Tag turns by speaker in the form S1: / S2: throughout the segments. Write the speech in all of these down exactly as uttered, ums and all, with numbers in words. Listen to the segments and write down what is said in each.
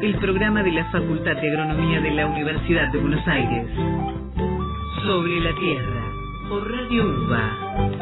S1: el programa de la Facultad de Agronomía de la Universidad de Buenos Aires. Sobre la Tierra, por Radio UBA.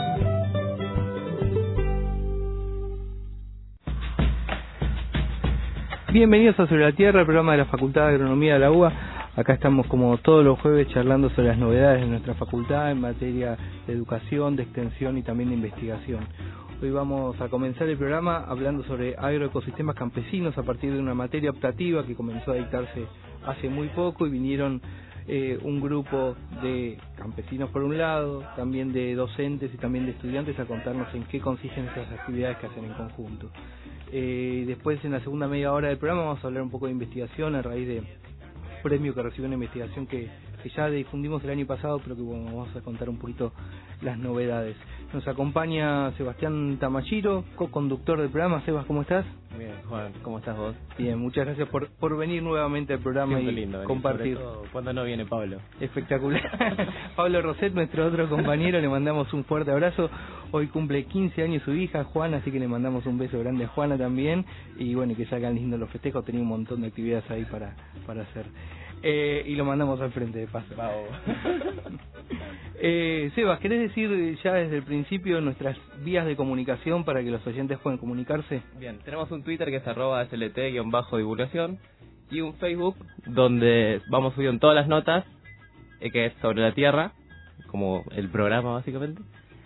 S2: Bienvenidos a Sobre la Tierra, el programa de la Facultad de Agronomía de la UBA. Acá estamos como todos los jueves charlando sobre las novedades de nuestra facultad en materia de educación, de extensión y también de investigación. Hoy vamos a comenzar el programa hablando sobre agroecosistemas campesinos a partir de una materia optativa que comenzó a dictarse hace muy poco y vinieron eh, un grupo de campesinos por un lado, también de docentes y también de estudiantes a contarnos en qué consisten esas actividades que hacen en conjunto. Eh, después, en la segunda media hora del programa, vamos a hablar un poco de investigación a raíz de premio que recibió una investigación que, que ya difundimos el año pasado, pero que bueno, vamos a contar un poquito las novedades. Nos acompaña Sebastián Tamachiro, co-conductor del programa. Sebas, ¿cómo estás?
S3: Bien, Juan, ¿cómo estás vos?
S2: Bien, muchas gracias por, por venir nuevamente al programa. Siempre y lindo venir, compartir.
S3: Sobre todo cuando no viene Pablo.
S2: Espectacular. Pablo Roset, nuestro otro compañero, le mandamos un fuerte abrazo. Hoy cumple quince años su hija, Juana, así que le mandamos un beso grande a Juana también. Y bueno, que salgan lindos los festejos, tenía un montón de actividades ahí para, para hacer. Eh, y lo mandamos al frente de paso. eh, Sebas, ¿querés decir ya desde el principio nuestras vías de comunicación para que los oyentes puedan comunicarse?
S3: Bien, tenemos un Twitter que es arroba slt-divulgación y un Facebook donde vamos subiendo todas las notas, eh, que es sobre la Tierra, como el programa básicamente,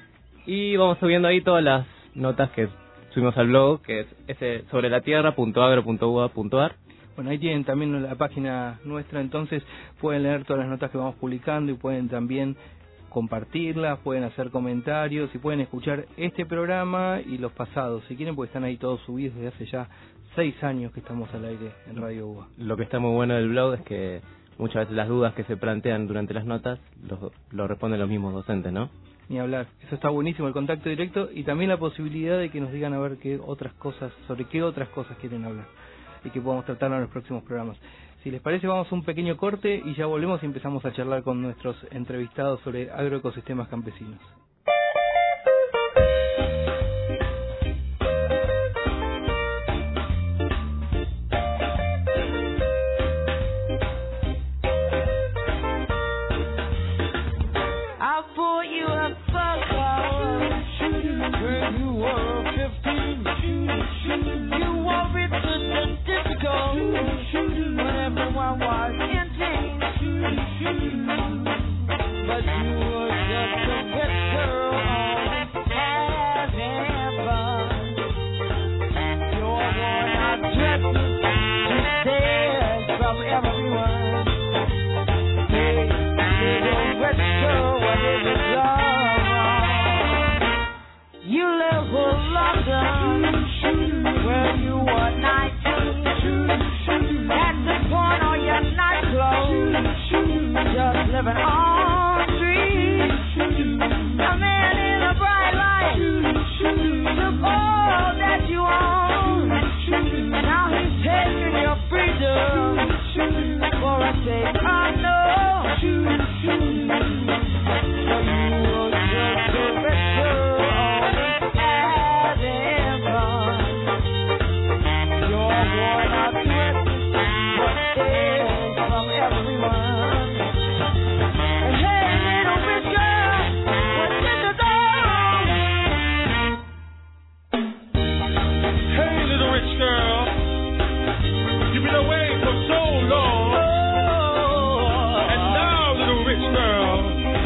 S3: y vamos subiendo ahí todas las notas que subimos al blog, que es ese sobre la tierra punto agro punto u a punto a r.
S2: Bueno, ahí tienen también la página nuestra, entonces pueden leer todas las notas que vamos publicando y pueden también compartirlas, pueden hacer comentarios y pueden escuchar este programa y los pasados, si quieren, porque están ahí todos subidos desde hace ya seis años que estamos al aire en Radio UBA.
S3: Lo que está muy bueno del blog es que muchas veces las dudas que se plantean durante las notas lo, lo responden los mismos docentes, ¿no?
S2: Ni hablar, eso está buenísimo, el contacto directo y también la posibilidad de que nos digan a ver qué otras cosas, sobre qué otras cosas quieren hablar y que podamos tratarlo en los próximos programas. Si les parece, vamos a un pequeño corte y ya volvemos y empezamos a charlar con nuestros entrevistados sobre agroecosistemas campesinos.
S4: And now, little rich girl,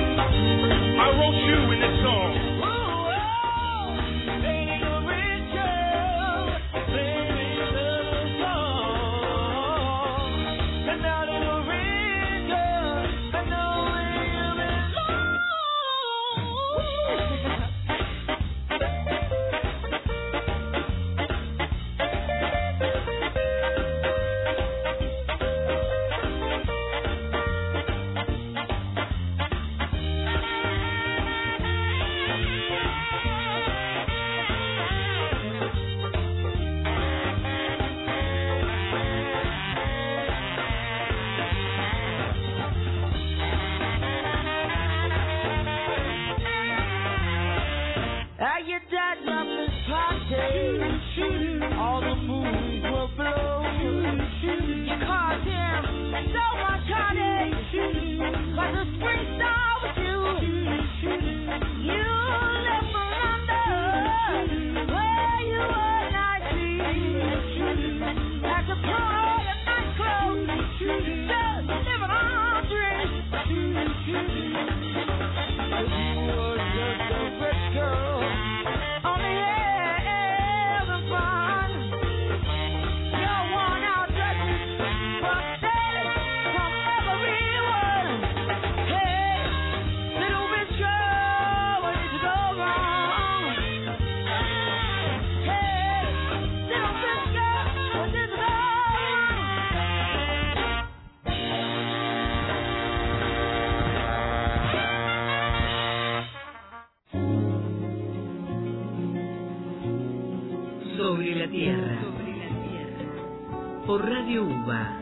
S1: la Tierra. Sobre la Tierra. Por Radio UBA.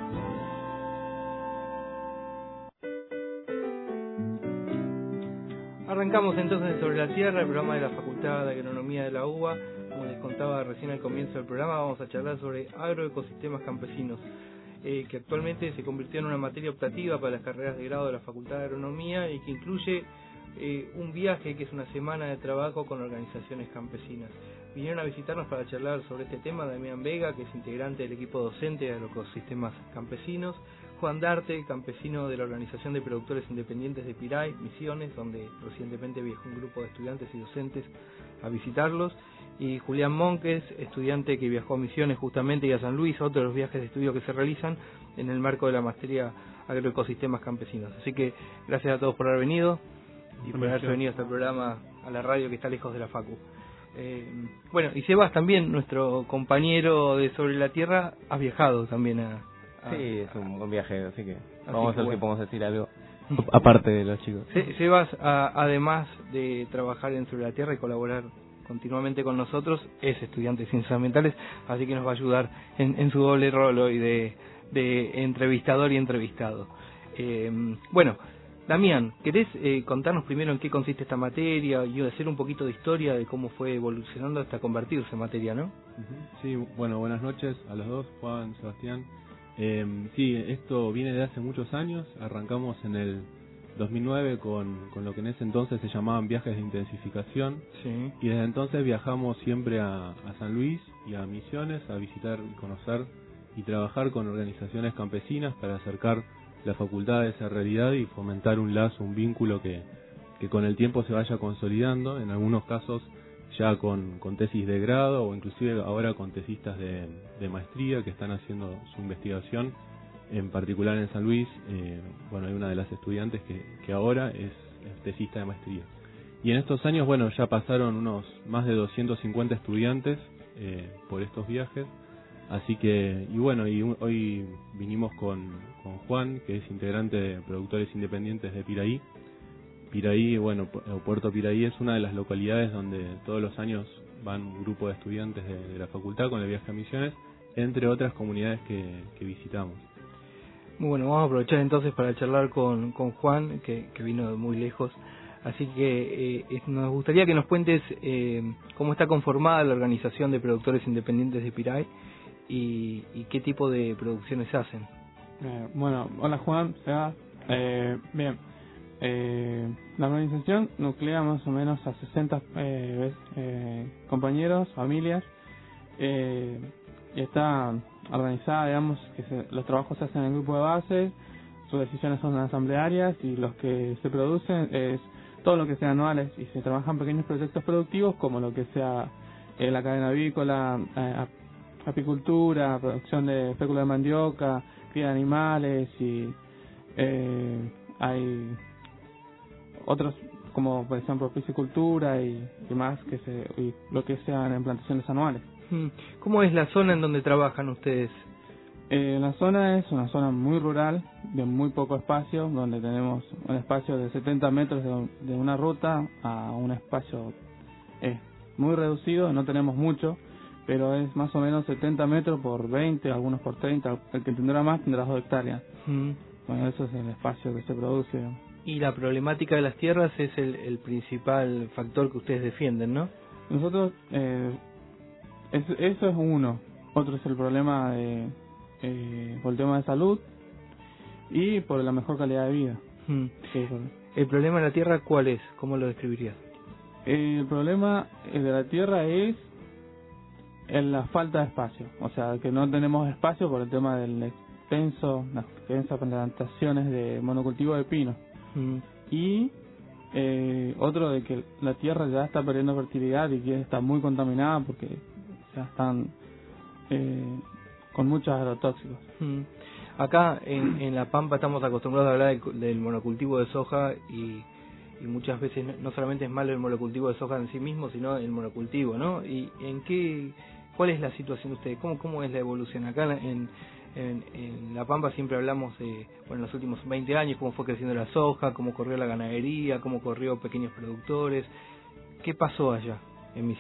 S2: Arrancamos entonces Sobre la Tierra, el programa de la Facultad de Agronomía de la UBA. Como les contaba recién al comienzo del programa, vamos a charlar sobre agroecosistemas campesinos, eh, que actualmente se convirtió en una materia optativa para las carreras de grado de la Facultad de Agronomía y que incluye eh, un viaje que es una semana de trabajo con organizaciones campesinas. Vinieron a visitarnos para charlar sobre este tema Damián Vega, que es integrante del equipo docente de agroecosistemas campesinos, Juan Darte, campesino de la Organización de Productores Independientes de Piray, Misiones, donde recientemente viajó un grupo de estudiantes y docentes a visitarlos, y Julián Monques, estudiante que viajó a Misiones justamente y a San Luis, a otro de los viajes de estudio que se realizan en el marco de la materia agroecosistemas campesinos. Así que gracias a todos por haber venido y por haberse venido a este programa, a la radio que está lejos de la Facu. Eh, bueno, y Sebas también, nuestro compañero de Sobre la Tierra, ha viajado también a... a
S3: sí, es un buen viaje, así que
S2: así
S3: vamos
S2: que
S3: a ver
S2: bueno.
S3: si podemos decir algo aparte de los chicos.
S2: Se, Sebas, a, además de trabajar en Sobre la Tierra y colaborar continuamente con nosotros, es estudiante de Ciencias Ambientales, así que nos va a ayudar en, en su doble rol hoy de, de entrevistador y entrevistado. Eh, bueno, Damián, ¿querés eh, contarnos primero en qué consiste esta materia y hacer un poquito de historia de cómo fue evolucionando hasta convertirse en materia, ¿no?
S4: Sí, bueno, buenas noches a los dos, Juan, Sebastián. Eh, sí, esto viene de hace muchos años. Arrancamos en el dos mil nueve con, con lo que en ese entonces se llamaban viajes de intensificación.
S2: Sí.
S4: Y desde entonces viajamos siempre a, a San Luis y a Misiones a visitar y conocer y trabajar con organizaciones campesinas para acercar la facultad a esa realidad y fomentar un lazo, un vínculo que, que con el tiempo se vaya consolidando, en algunos casos ya con, con tesis de grado o inclusive ahora con tesistas de, de maestría que están haciendo su investigación, en particular en San Luis. Eh, bueno, hay una de las estudiantes que, que ahora es, es tesista de maestría. Y en estos años, bueno, ya pasaron unos más de doscientos cincuenta estudiantes eh, por estos viajes. Así que, y bueno, y un, hoy vinimos con, con Juan, que es integrante de Productores Independientes de Piraí. Piraí, bueno, Puerto Piraí es una de las localidades donde todos los años van un grupo de estudiantes de, de la facultad con el viaje a Misiones, entre otras comunidades que, que visitamos.
S2: Muy bueno, vamos a aprovechar entonces para charlar con, con Juan, que, que vino de muy lejos. Así que eh, nos gustaría que nos cuentes eh, cómo está conformada la Organización de Productores Independientes de Piray y, y qué tipo de producciones hacen.
S5: Eh, bueno, hola Juan, Seba. Eh, bien, eh, la organización nuclea más o menos a sesenta eh, eh, compañeros, familias, eh, y está organizada, digamos, que se, los trabajos se hacen en el grupo de base, sus decisiones son asamblearias y los que se producen es todo lo que sea anuales y se trabajan pequeños proyectos productivos como lo que sea eh, la cadena avícola, eh, apicultura, producción de fécula de mandioca, cría de animales y eh, hay otros como por ejemplo piscicultura y, y más que se y lo que sean en plantaciones anuales.
S2: ¿Cómo es la zona en donde trabajan ustedes?
S5: Eh, la zona es una zona muy rural, de muy poco espacio, donde tenemos un espacio de setenta metros de, de una ruta a un espacio eh, muy reducido, no tenemos mucho, pero es más o menos setenta metros por veinte, algunos por treinta, el que tendrá más tendrá dos hectáreas. Mm. Bueno, eso es el espacio que se produce. Digamos.
S2: Y la problemática de las tierras es el, el principal factor que ustedes defienden, ¿no?
S5: Nosotros, eh, es, eso es uno, otro es el problema de... Eh, por el tema de salud y por la mejor calidad de vida. Hmm. Sí,
S2: ¿El problema de la tierra cuál es? ¿Cómo lo describirías?
S5: Eh, el problema de la tierra es en la falta de espacio, o sea, que no tenemos espacio por el tema del extenso, las extensas plantaciones de monocultivo de pino. Hmm. Y eh, otro de que la tierra ya está perdiendo fertilidad y que está muy contaminada porque ya están... Eh, con muchos agrotóxicos. Mm.
S2: Acá en, en La Pampa estamos acostumbrados a hablar del, del monocultivo de soja y, y muchas veces no, no solamente es malo el monocultivo de soja en sí mismo, sino el monocultivo, ¿no? ¿Y en qué, cuál es la situación de ustedes? ¿Cómo, cómo es la evolución? Acá en, en, en La Pampa siempre hablamos de, bueno, en los últimos veinte años, cómo fue creciendo la soja, cómo corrió la ganadería, cómo corrió pequeños productores. ¿Qué pasó allá en Misiones?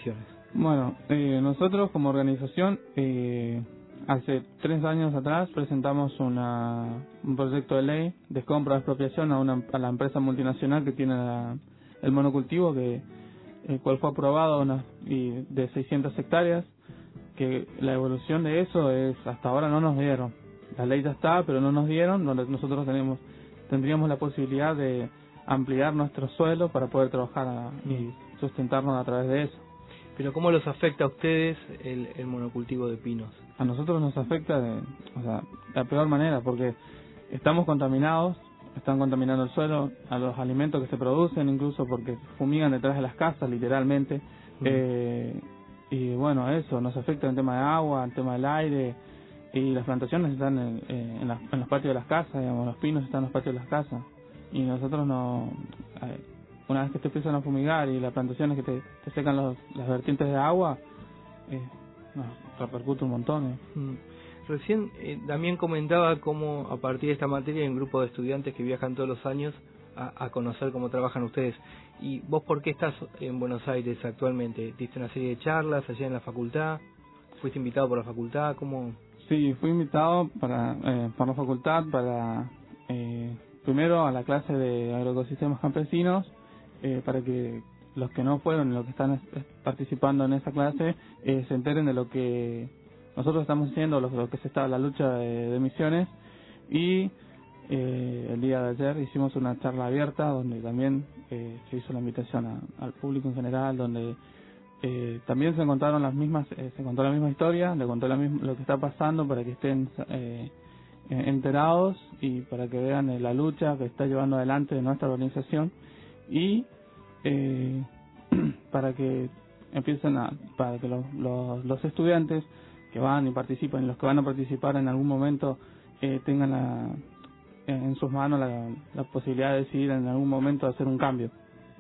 S5: Bueno, eh, nosotros como organización, eh, hace tres años atrás presentamos una, un proyecto de ley de compra de expropiación a, una, a la empresa multinacional que tiene la, el monocultivo, que el cual fue aprobado una, y de seiscientas hectáreas, que la evolución de eso es, hasta ahora no nos dieron. La ley ya está, pero no nos dieron, donde nosotros tenemos, tendríamos la posibilidad de ampliar nuestro suelo para poder trabajar a, y sustentarnos a través de eso.
S2: Pero ¿cómo los afecta a ustedes el, el monocultivo de pinos?
S5: A nosotros nos afecta de, o sea, de la peor manera, porque estamos contaminados, están contaminando el suelo, a los alimentos que se producen, incluso porque fumigan detrás de las casas, literalmente. Mm. Eh, y bueno, eso nos afecta en el tema de agua, en el tema del aire, y las plantaciones están en, en, la, en los patios de las casas, digamos, los pinos están en los patios de las casas. Y nosotros no, eh, una vez que te empiezan a fumigar y las plantaciones que te, te secan los, las vertientes de agua, eh, nos repercute un montón. Eh.
S2: Mm. Recién eh, Damián comentaba cómo a partir de esta materia hay un grupo de estudiantes que viajan todos los años a, a conocer cómo trabajan ustedes. ¿Y vos por qué estás en Buenos Aires actualmente? ¿Diste una serie de charlas allá en la facultad? ¿Fuiste invitado por la facultad? ¿Cómo?
S5: Sí, fui invitado para eh, por la facultad para eh, primero a la clase de agroecosistemas campesinos, eh, para que los que no fueron, los que están participando en esa clase, eh, se enteren de lo que nosotros estamos haciendo, lo, lo que se está la lucha de, de Misiones. Y eh, el día de ayer hicimos una charla abierta donde también eh, se hizo la invitación a, al público en general, donde eh, también se encontraron las mismas, eh, se contó la misma historia, le contó la misma, lo que está pasando para que estén eh, enterados y para que vean eh, la lucha que está llevando adelante nuestra organización, y eh, para que empiecen a, para que los, los, los estudiantes que van y participan y los que van a participar en algún momento eh, tengan la, en sus manos la, la posibilidad de decidir en algún momento hacer un cambio.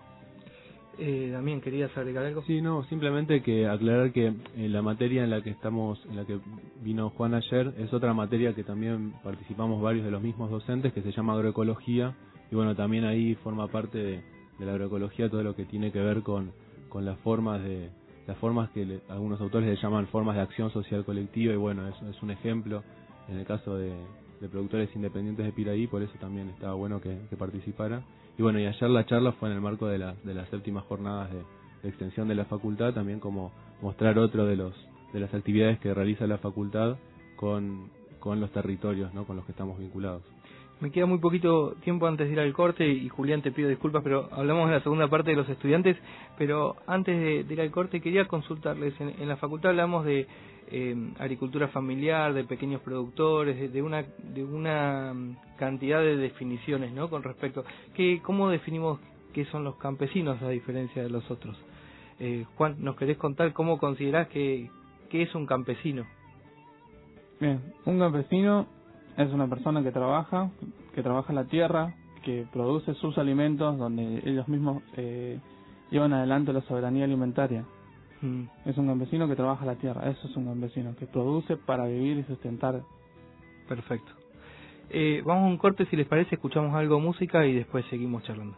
S2: Eh, Damián, ¿querías agregar algo?
S4: Sí, no, simplemente que aclarar que en la materia en la que estamos, en la que vino Juan ayer, es otra materia que también participamos varios de los mismos docentes, que se llama agroecología, y bueno, también ahí forma parte de, de la agroecología todo lo que tiene que ver con, con las formas de las formas que le, algunos autores le llaman formas de acción social colectiva, y bueno, eso es un ejemplo en el caso de, de productores independientes de Piraí, por eso también estaba bueno que, que participara. Y bueno, y ayer la charla fue en el marco de, la, de las séptimas jornadas de, de extensión de la facultad, también como mostrar otro de los de las actividades que realiza la facultad con, con los territorios, ¿no?, con los que estamos vinculados.
S2: Me queda muy poquito tiempo antes de ir al corte y Julián, te pido disculpas, pero hablamos de la segunda parte de los estudiantes, pero antes de, de ir al corte quería consultarles, en, en la facultad hablamos de eh, agricultura familiar, de pequeños productores, de, de una de una cantidad de definiciones, ¿no?, con respecto, que, ¿cómo definimos qué son los campesinos a diferencia de los otros? Eh, Juan, ¿nos querés contar cómo considerás que, que es un campesino?
S5: Bien, un campesino es una persona que trabaja, que trabaja la tierra, que produce sus alimentos, donde ellos mismos eh, llevan adelante la soberanía alimentaria. Mm. Es un campesino que trabaja la tierra, eso es un campesino, que produce para vivir y sustentar.
S2: Perfecto. Eh, vamos a un corte, si les parece, escuchamos algo de música y después seguimos charlando.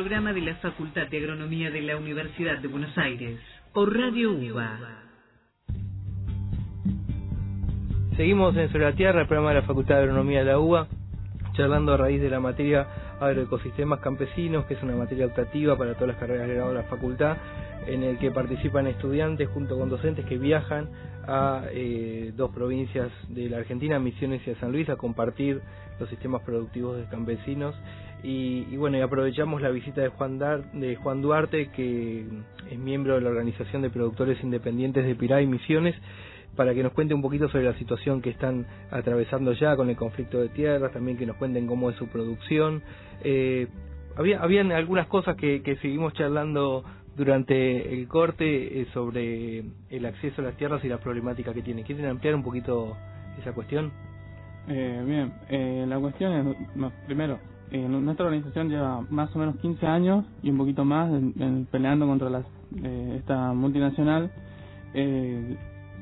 S1: programa de la Facultad de Agronomía de la Universidad de Buenos Aires, por Radio UBA.
S2: Seguimos en Sobre la Tierra, el programa de la Facultad de Agronomía de la UBA, charlando a raíz de la materia Agroecosistemas Campesinos, que es una materia optativa para todas las carreras de grado de la facultad, en el que participan estudiantes junto con docentes que viajan a eh, dos provincias de la Argentina, Misiones y a San Luis, a compartir los sistemas productivos de campesinos. Y, y bueno, y aprovechamos la visita de Juan, Dar, de Juan Duarte, que es miembro de la Organización de Productores Independientes de Pirá y Misiones, para que nos cuente un poquito sobre la situación que están atravesando ya con el conflicto de tierras, también que nos cuenten cómo es su producción. Eh, había habían algunas cosas que, que seguimos charlando durante el corte eh, sobre el acceso a las tierras y la problemática que tiene. ¿Quieren ampliar un poquito esa cuestión?
S5: Eh, bien, eh, la cuestión es, no, primero, eh, nuestra organización lleva más o menos quince años y un poquito más en, en peleando contra las, eh, esta multinacional. Eh,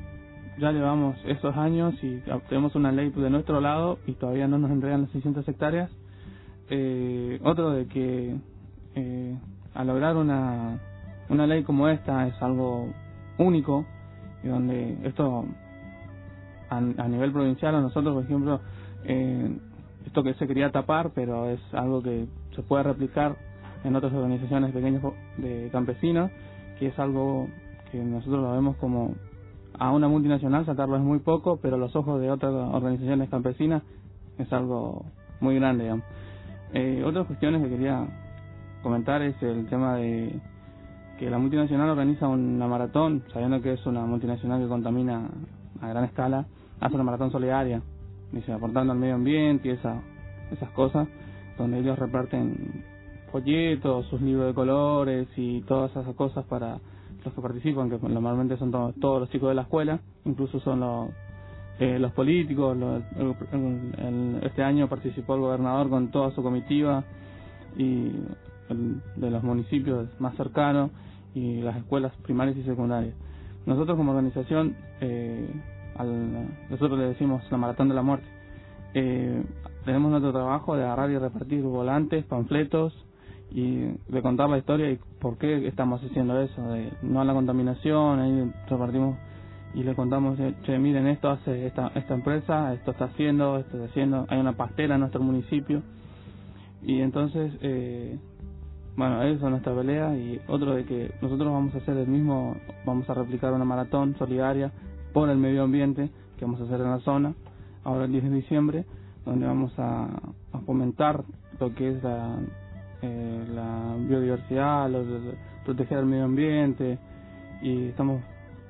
S5: ya llevamos esos años y tenemos una ley de nuestro lado y todavía no nos entregan las seiscientas hectáreas. Eh, otro de que eh, al lograr una una ley como esta es algo único, y donde esto a, a nivel provincial a nosotros, por ejemplo, eh, esto que se quería tapar, pero es algo que se puede replicar en otras organizaciones pequeñas de campesinos, que es algo que nosotros lo vemos como a una multinacional sacarlo es muy poco, pero a los ojos de otras organizaciones campesinas es algo muy grande, digamos. Eh, otras cuestiones que quería comentar es el tema de que la multinacional organiza una maratón, sabiendo que es una multinacional que contamina a gran escala, hace una maratón solidaria, dice, aportando al medio ambiente y esa, esas cosas, donde ellos reparten folletos, sus libros de colores y todas esas cosas para los que participan, que normalmente son todos, todos los chicos de la escuela, incluso son los eh, los políticos. Los, el, el, el, este año participó el gobernador con toda su comitiva y el, de los municipios más cercanos y las escuelas primarias y secundarias. Nosotros como organización, eh, al, nosotros le decimos la Maratón de la Muerte. Eh, tenemos nuestro trabajo de agarrar y repartir volantes, panfletos, y de contar la historia y por qué estamos haciendo eso, de no a la contaminación. Ahí repartimos y le contamos, che, miren, esto hace esta esta empresa, esto está haciendo, esto está haciendo, hay una pastela en nuestro municipio. Y entonces, eh, bueno, eso es nuestra pelea. Y otro de que nosotros vamos a hacer el mismo, vamos a replicar una maratón solidaria por el medio ambiente que vamos a hacer en la zona, ahora el diez de diciembre, donde vamos a, a fomentar lo que es la Eh, la biodiversidad, lo, lo, proteger el medio ambiente, y estamos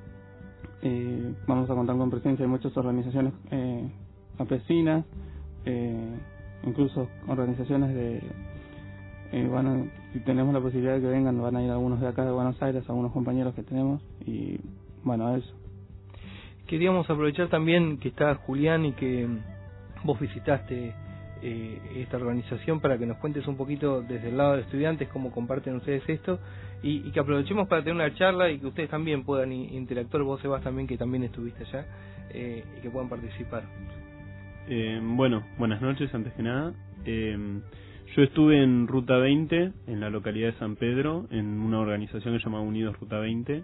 S5: eh, vamos a contar con presencia de muchas organizaciones eh, campesinas, eh, incluso organizaciones de eh, bueno, si tenemos la posibilidad de que vengan, van a ir algunos de acá de Buenos Aires, algunos compañeros que tenemos, y bueno, eso.
S2: Queríamos aprovechar también que está Julián y que vos visitaste Eh, esta organización, para que nos cuentes un poquito desde el lado de los estudiantes cómo comparten ustedes esto, y, y que aprovechemos para tener una charla y que ustedes también puedan interactuar, vos Sebas también, que también estuviste allá, eh, y que puedan participar.
S4: Eh, bueno, buenas noches antes que nada. Eh, yo estuve en Ruta veinte, en la localidad de San Pedro, en una organización que se llama Unidos Ruta veinte,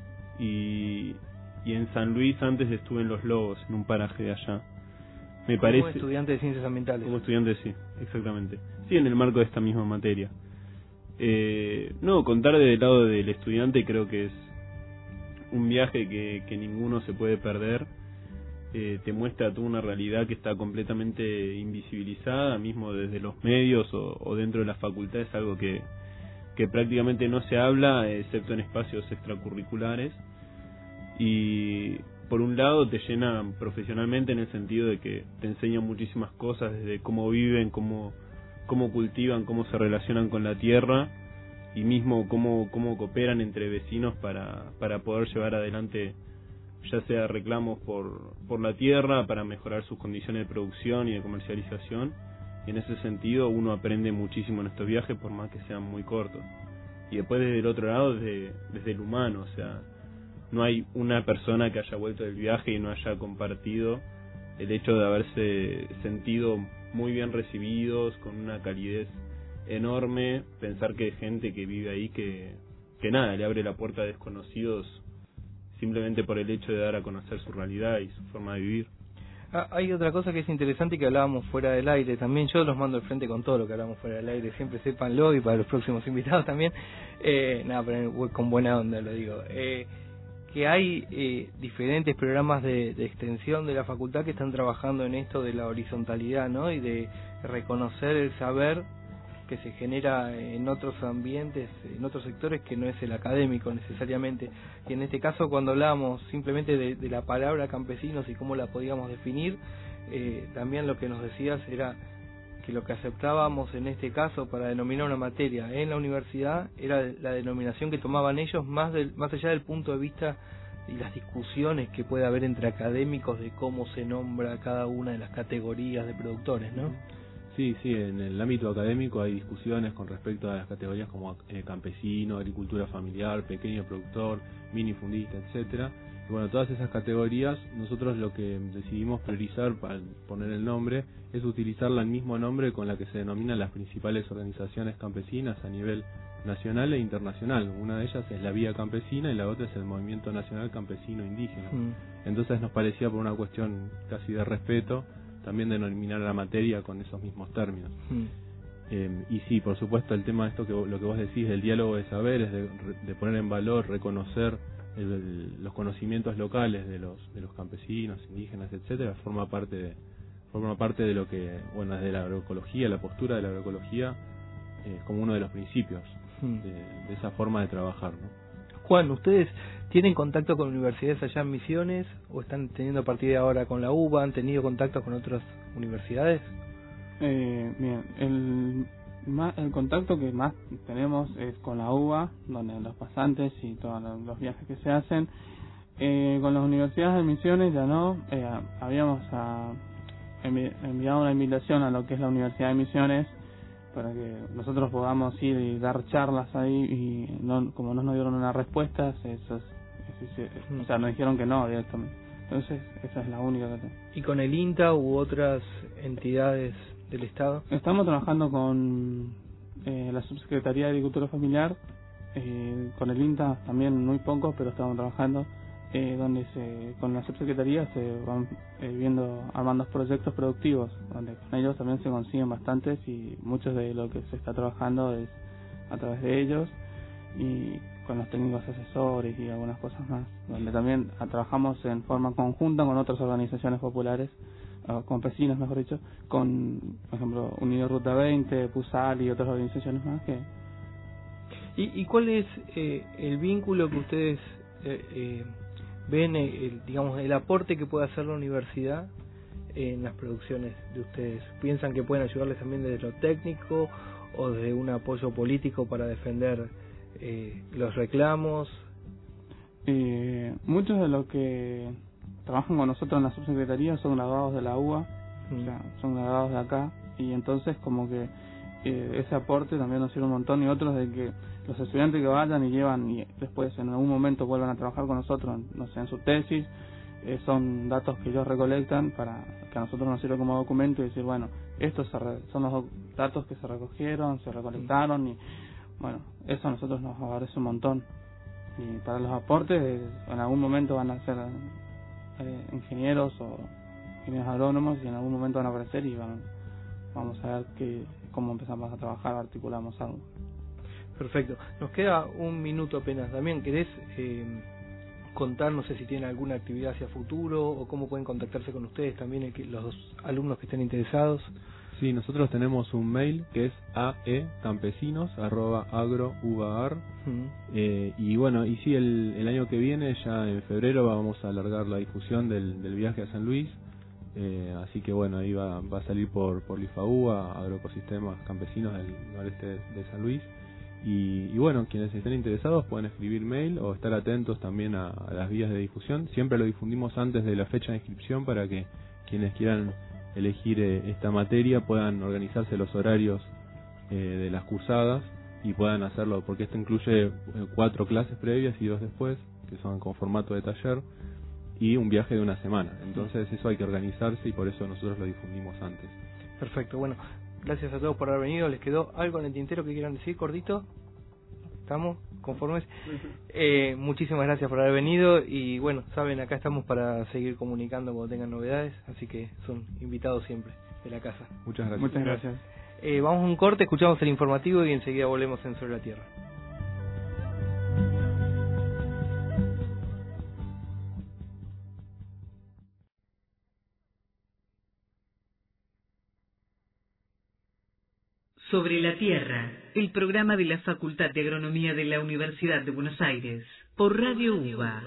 S4: y, y en San Luis antes estuve en Los Lobos, en un paraje de allá. Me
S2: como
S4: parece,
S2: estudiante de ciencias ambientales.
S4: Como estudiante, sí, exactamente. Sí, en el marco de esta misma materia. Eh, no, contar del lado del estudiante creo que es un viaje que, que ninguno se puede perder. Eh, te muestra toda una realidad que está completamente invisibilizada, mismo desde los medios o, o dentro de la facultad. Es algo que, que prácticamente no se habla, excepto en espacios extracurriculares. Y por un lado te llena profesionalmente en el sentido de que te enseña muchísimas cosas, desde cómo viven, cómo cómo cultivan, cómo se relacionan con la tierra, y mismo cómo cómo cooperan entre vecinos para para poder llevar adelante ya sea reclamos por por la tierra, para mejorar sus condiciones de producción y de comercialización. Y en ese sentido uno aprende muchísimo en estos viajes, por más que sean muy cortos. Y después desde el otro lado, desde desde el humano, o sea, no hay una persona que haya vuelto del viaje y no haya compartido el hecho de haberse sentido muy bien recibidos, con una calidez enorme pensar que hay gente que vive ahí que, que nada, le abre la puerta a desconocidos simplemente por el hecho de dar a conocer su realidad y su forma de vivir.
S2: Ah, hay otra cosa que es interesante y que hablábamos fuera del aire también. Yo los mando al frente con todo lo que hablamos fuera del aire, siempre sépanlo, y para los próximos invitados también. Eh, nada, pero con buena onda lo digo. Eh, que hay eh, diferentes programas de, de extensión de la facultad que están trabajando en esto de la horizontalidad, ¿no? Y de reconocer el saber que se genera en otros ambientes, en otros sectores que no es el académico necesariamente. Y en este caso, cuando hablábamos simplemente de, de la palabra campesinos y cómo la podíamos definir, eh, también lo que nos decías era que lo que aceptábamos en este caso para denominar una materia en la universidad era la denominación que tomaban ellos, más del, más allá del punto de vista y las discusiones que puede haber entre académicos de cómo se nombra cada una de las categorías de productores, ¿no?
S4: Sí, sí, en el ámbito académico hay discusiones con respecto a las categorías como eh, campesino, agricultura familiar, pequeño productor, minifundista, etcétera. Y bueno, todas esas categorías, nosotros lo que decidimos priorizar para poner el nombre es utilizar el mismo nombre con la que se denominan las principales organizaciones campesinas a nivel nacional e internacional. Una de ellas es la Vía Campesina y la otra es el Movimiento Nacional Campesino Indígena. Mm. Entonces nos parecía, por una cuestión casi de respeto, también denominar la materia con esos mismos términos. Mm. Eh, y sí, por supuesto, el tema de esto, que lo que vos decís, del diálogo de saberes, de, de poner en valor, reconocer el, el, los conocimientos locales de los de los campesinos, indígenas, etcétera, forma parte de forma parte de lo que, bueno, desde la agroecología, la postura de la agroecología, eh, como uno de los principios mm. de, de esa forma de trabajar, ¿no?
S2: Juan, ¿ustedes tienen contacto con universidades allá en Misiones o están teniendo a partir de ahora con la U B A? ¿Han tenido contacto con otras universidades?
S5: Eh, bien, el, más, el contacto que más tenemos es con la U B A, donde los pasantes y todos los, los viajes que se hacen. Eh, con las universidades de Misiones ya no. Eh, habíamos a, envi enviado una invitación a lo que es la Universidad de Misiones para que nosotros podamos ir y dar charlas ahí, y no, como no nos dieron una respuesta, eso es, eso es, o sea, nos dijeron que no directamente. Entonces, esa es la única que tengo.
S2: ¿Y con el INTA u otras entidades del Estado?
S5: Estamos trabajando con eh, la Subsecretaría de Agricultura Familiar, eh, con el INTA también muy poco, pero estamos trabajando, eh, donde se con la Subsecretaría se van eh, viendo, armando proyectos productivos, donde con ellos también se consiguen bastantes, y muchos de lo que se está trabajando es a través de ellos, y con los técnicos asesores y algunas cosas más, donde también trabajamos en forma conjunta con otras organizaciones populares, uh, campesinas mejor dicho, con, por ejemplo, Unido Ruta veinte, PUSAL y otras organizaciones más que...
S2: ¿Y, y cuál es eh, el vínculo que ustedes eh, eh, ven, el, digamos, el aporte que puede hacer la universidad en las producciones de ustedes? ¿Piensan que pueden ayudarles también desde lo técnico o desde un apoyo político para defender eh, los reclamos?
S5: Eh, muchos de los que trabajan con nosotros en la subsecretaría son graduados de la U B A, mm. o sea, son graduados de acá, y entonces como que eh, ese aporte también nos sirve un montón, y otros de que los estudiantes que vayan y llevan y después en algún momento vuelvan a trabajar con nosotros, no sé, en su tesis, eh, son datos que ellos recolectan para que a nosotros nos sirva como documento y decir, bueno, estos son los datos que se recogieron, se recolectaron, y bueno, eso a nosotros nos favorece un montón. Y para los aportes, en algún momento van a ser eh, ingenieros o ingenieros agrónomos, y en algún momento van a aparecer y van, vamos a ver que, cómo empezamos a trabajar, articulamos algo.
S2: Perfecto. Nos queda un minuto apenas. También, ¿querés eh, contar, no sé si tienen alguna actividad hacia futuro o cómo pueden contactarse con ustedes también el que, los alumnos que estén interesados?
S4: Sí, nosotros tenemos un mail que es aecampesinos arroba agroubar uh-huh. eh, y bueno, y sí, el, el año que viene, ya en febrero, vamos a alargar la difusión del, del viaje a San Luis, eh, así que bueno, ahí va, va a salir por, por LIFAUA, Agroecosistemas Campesinos del noreste de, de San Luis. Y, y bueno, quienes estén interesados pueden escribir mail o estar atentos también a, a las vías de difusión. Siempre lo difundimos antes de la fecha de inscripción para que quienes quieran elegir eh, esta materia puedan organizarse los horarios eh, de las cursadas y puedan hacerlo, porque esto incluye eh, cuatro clases previas y dos después, que son con formato de taller, y un viaje de una semana. Entonces eso hay que organizarse y por eso nosotros lo difundimos antes.
S2: Perfecto, bueno, gracias a todos por haber venido. ¿Les quedó algo en el tintero que quieran decir, cortito? ¿Estamos conformes? Eh, muchísimas gracias por haber venido y bueno, saben, acá estamos para seguir comunicando cuando tengan novedades, así que son invitados siempre de la casa.
S4: Muchas gracias.
S5: Muchas gracias.
S2: Eh, vamos a un corte, escuchamos el informativo y enseguida volvemos en Sobre la Tierra.
S1: Sobre la Tierra, el programa de la Facultad de Agronomía de la Universidad de Buenos Aires, por Radio UBA.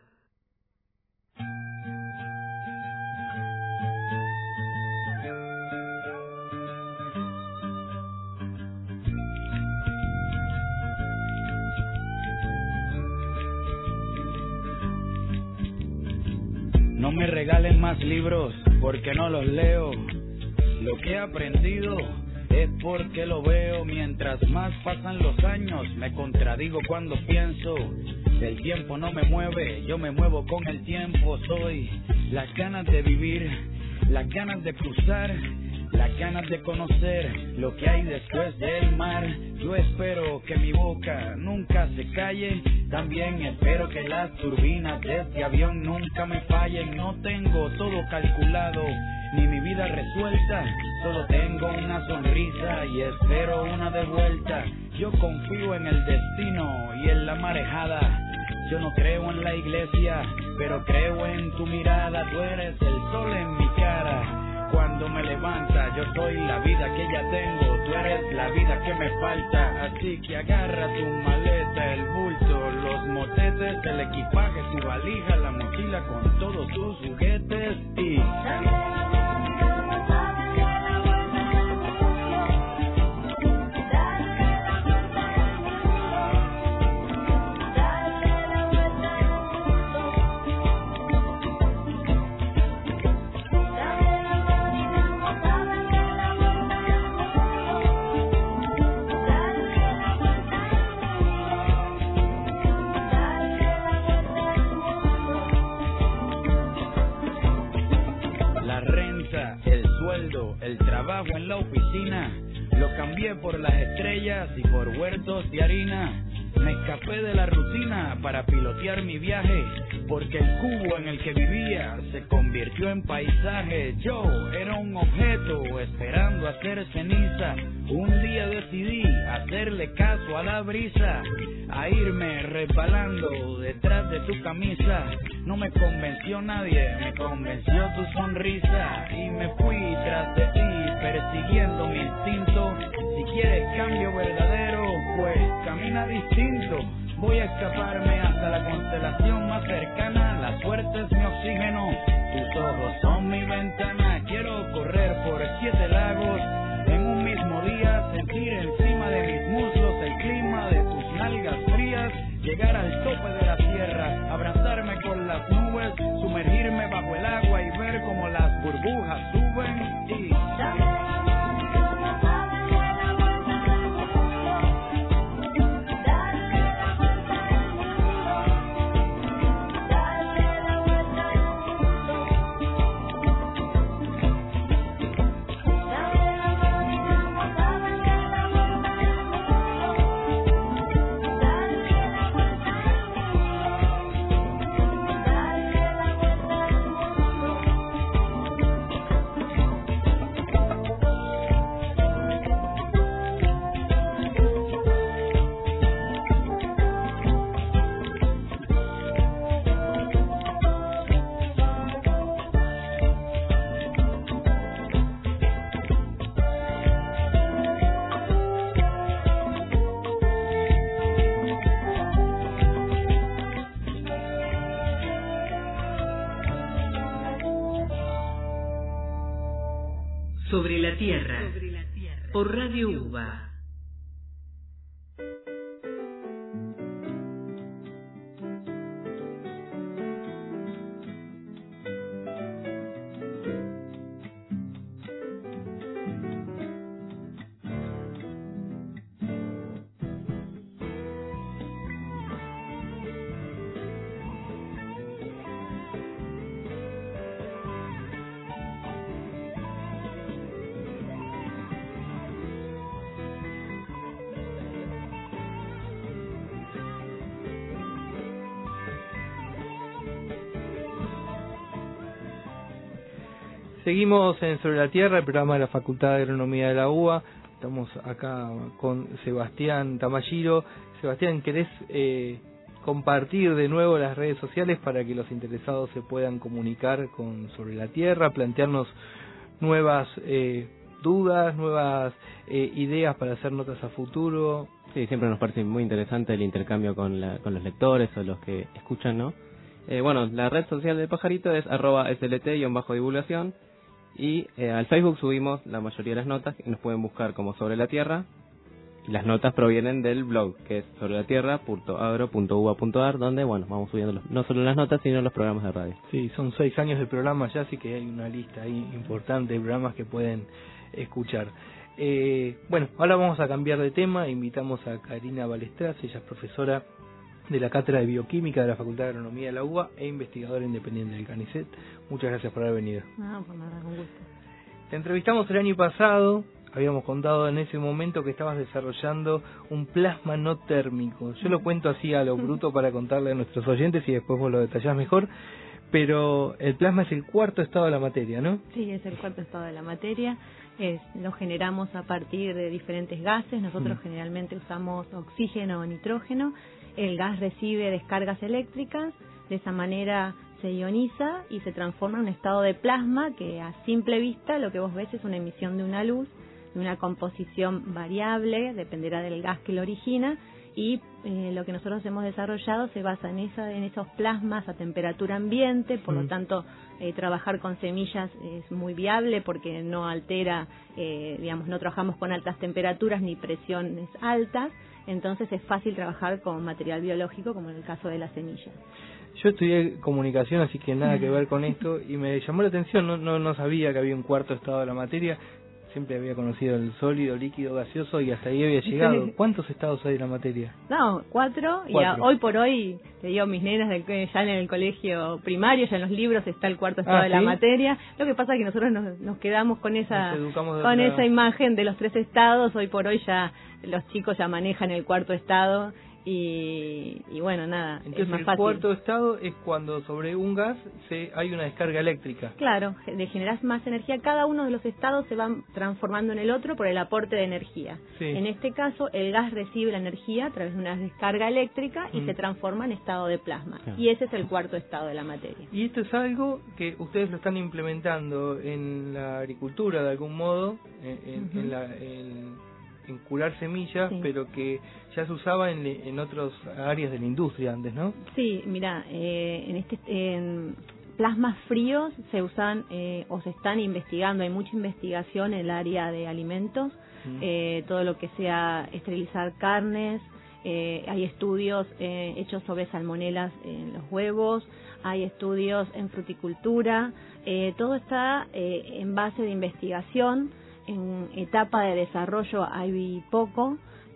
S6: No me regalen más libros porque no los leo. Lo que he aprendido es porque lo veo. Mientras más pasan los años, me contradigo cuando pienso. El tiempo no me mueve, yo me muevo con el tiempo. Soy las ganas de vivir, las ganas de cruzar, las ganas de conocer lo que hay después del mar. Yo espero que mi boca nunca se calle. También espero que las turbinas de este avión nunca me fallen. No tengo todo calculado, ni mi vida resuelta. Solo tengo una sonrisa y espero una de vuelta. Yo confío en el destino y en la marejada. Yo no creo en la iglesia, pero creo en tu mirada. Tú eres el sol en mi cara. Cuando me levanta, yo soy la vida que ya tengo. Tú eres la vida que me falta. Así que agarra tu maleta, el bulto, los motetes, el equipaje, tu valija, la mochila con todos tus juguetes y... El trabajo en la oficina lo cambié por las estrellas y por huertos de harina. Me escapé de la rutina para pilotear mi viaje, porque el cubo en el que vivía se convirtió en paisaje. Yo era un objeto esperando a ser ceniza. Un día decidí hacerle caso a la brisa, a irme resbalando detrás de tu camisa. No me convenció nadie, me convenció tu sonrisa. Y me fui tras de ti, persiguiendo mi instinto. Si quieres cambio verdadero, pues camina distinto. Voy a escaparme hasta la constelación más cercana. La suerte es mi oxígeno, tus ojos son mi ventana. Quiero correr por siete lagos en un mismo día, sentir encima de mis muslos el clima de tus nalgas frías, llegar al tope de la tierra, abrazarme con las nubes, sumergirme bajo el agua y ver cómo las burbujas suben y...
S1: Sobre la Tierra, por Radio UBA.
S2: Seguimos en Sobre la Tierra, el programa de la Facultad de Agronomía de la U B A. Estamos acá con Sebastián Tamashiro. Sebastián, ¿querés eh, compartir de nuevo las redes sociales para que los interesados se puedan comunicar con Sobre la Tierra, plantearnos nuevas eh, dudas, nuevas eh, ideas para hacer notas a futuro?
S3: Sí, siempre nos parece muy interesante el intercambio con, la, con los lectores o los que escuchan, ¿no? Eh, bueno, la red social del Pajarito es arroba slt-divulgación y eh, al Facebook subimos la mayoría de las notas y nos pueden buscar como Sobre la Tierra. Y las notas provienen del blog, que es sobre la tierra punto agro punto u b a punto a r, donde, bueno, vamos subiendo los, no solo las notas, sino los programas de radio.
S2: Sí, son seis años de programa ya, así que hay una lista ahí importante de programas que pueden escuchar. Eh, bueno, ahora vamos a cambiar de tema. Invitamos a Karina Balestras, ella es profesora de la Cátedra de Bioquímica de la Facultad de Agronomía de la U B A e investigadora independiente del CANICET. Muchas gracias por haber venido.
S7: No, pues nada, con gusto.
S2: Te entrevistamos el año pasado, habíamos contado en ese momento que estabas desarrollando un plasma no térmico. Yo lo cuento así a lo bruto para contarle a nuestros oyentes y después vos lo detallás mejor, pero el plasma es el cuarto estado de la materia, ¿no?
S7: Sí, es el cuarto estado de la materia. Es, lo generamos a partir de diferentes gases. Nosotros mm. generalmente usamos oxígeno o nitrógeno. El gas recibe descargas eléctricas, de esa manera se ioniza y se transforma en un estado de plasma que a simple vista lo que vos ves es una emisión de una luz, de una composición variable, dependerá del gas que lo origina, y eh, lo que nosotros hemos desarrollado se basa en, esa, en esos plasmas a temperatura ambiente. Por mm. lo tanto, eh, trabajar con semillas es muy viable porque no altera, eh, digamos, no trabajamos con altas temperaturas ni presiones altas, entonces es fácil trabajar con material biológico como en el caso de la semilla.
S2: Yo estudié comunicación, así que nada que ver con esto, y me llamó la atención, no, no, no sabía que había un cuarto estado de la materia. Siempre había conocido el sólido, líquido, gaseoso y hasta ahí había llegado. ¿Cuántos estados hay en la materia?
S7: No, cuatro. cuatro. Y a, hoy por hoy, te digo, mis nenas del, ya en el colegio primario, ya en los libros está el cuarto estado ah, de ¿sí? la materia. Lo que pasa es que nosotros nos, nos quedamos con esa con otra... esa imagen de los tres estados. Hoy por hoy ya los chicos ya manejan el cuarto estado. Y, y bueno, nada,
S2: entonces
S7: es más
S2: el
S7: fácil.
S2: Cuarto estado es cuando sobre un gas se hay una descarga eléctrica.
S7: Claro, de generas más energía. Cada uno de los estados se van transformando en el otro por el aporte de energía. Sí. En este caso, el gas recibe la energía a través de una descarga eléctrica y mm. se transforma en estado de plasma. Claro. Y ese es el cuarto estado de la materia.
S2: Y esto es algo que ustedes lo están implementando en la agricultura de algún modo, en, en, uh-huh. en la... En... en curar semillas, sí. pero que ya se usaba en, en otras áreas de la industria antes, ¿no?
S7: Sí, mira, eh, en este en plasmas fríos se usan eh, o se están investigando, hay mucha investigación en el área de alimentos, mm. eh, todo lo que sea esterilizar carnes, eh, hay estudios eh, hechos sobre salmonelas en los huevos, hay estudios en fruticultura, eh, todo está eh, en base de investigación. En etapa de desarrollo hay poco.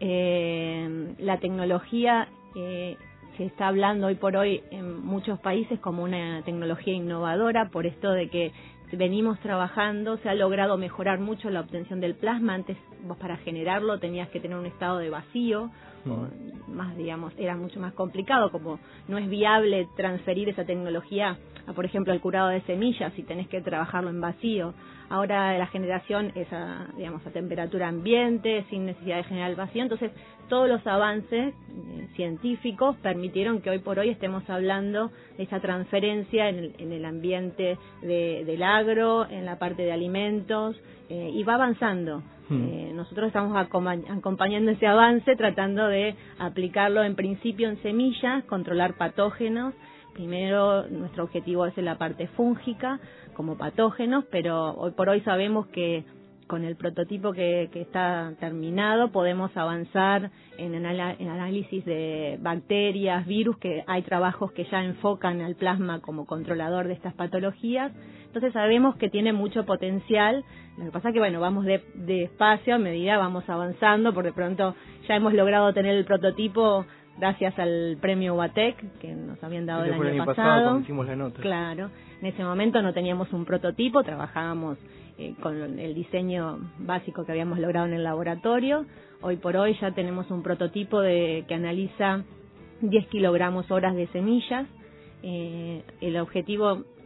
S7: Eh, la tecnología eh, se está hablando hoy por hoy en muchos países como una tecnología innovadora, por esto de que venimos trabajando, se ha logrado mejorar mucho la obtención del plasma. Antes vos para generarlo tenías que tener un estado de vacío, mm. o más digamos, era mucho más complicado, como no es viable transferir esa tecnología a, por ejemplo, el curado de semillas si tenés que trabajarlo en vacío. Ahora la generación es a, digamos, a temperatura ambiente, sin necesidad de generar el vacío. Entonces, todos los avances eh, científicos permitieron que hoy por hoy estemos hablando de esa transferencia en el, en el ambiente de, del agro, en la parte de alimentos, eh, y va avanzando. Hmm. Eh, nosotros estamos acompañando ese avance, tratando de aplicarlo en principio en semillas, controlar patógenos. Primero, nuestro objetivo es en la parte fúngica, como patógenos, pero hoy por hoy sabemos que con el prototipo que, que está terminado podemos avanzar en, anal- en análisis de bacterias, virus, que hay trabajos que ya enfocan al plasma como controlador de estas patologías. Entonces sabemos que tiene mucho potencial. Lo que pasa es que, bueno, vamos de, despacio a medida vamos avanzando, porque de pronto ya hemos logrado tener el prototipo gracias al premio UBATEC que nos habían dado el año, el año pasado, pasado
S2: cuando hicimos la nota.
S7: Claro, en ese momento no teníamos un prototipo, trabajábamos eh, con el diseño básico que habíamos logrado en el laboratorio. Hoy por hoy ya tenemos un prototipo de que analiza diez kilogramos horas de semillas. Eh, el objetivo